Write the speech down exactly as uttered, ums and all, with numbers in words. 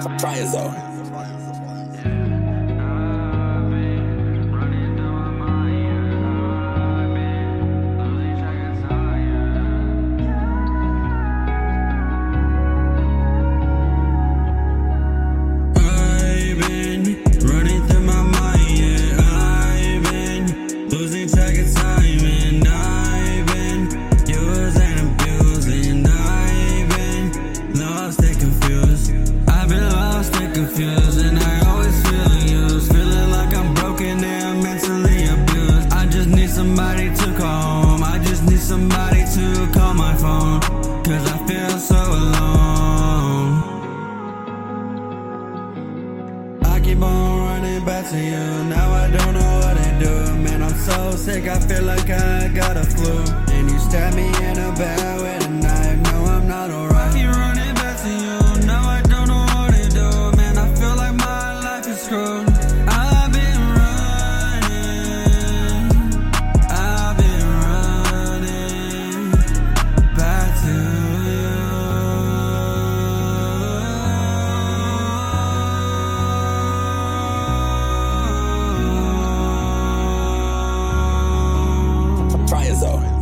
Fire zone. Losing track of time, and I've been used and abused, and I've been lost and confused. I've been lost and confused, and I always feel used, feeling like I'm broken and mentally abused. I just need somebody to call home, I just need somebody to call my phone, cause I feel so alone. I keep on running back to you, now I don't know what to do. Man, I'm so sick, I feel like I got a flu. And you stab me in the back with a knife, no I'm not alright. I keep running back to you, now I don't know what to do. Man, I feel like my life is screwed. I've been running, I've been running back to you. Fire zone.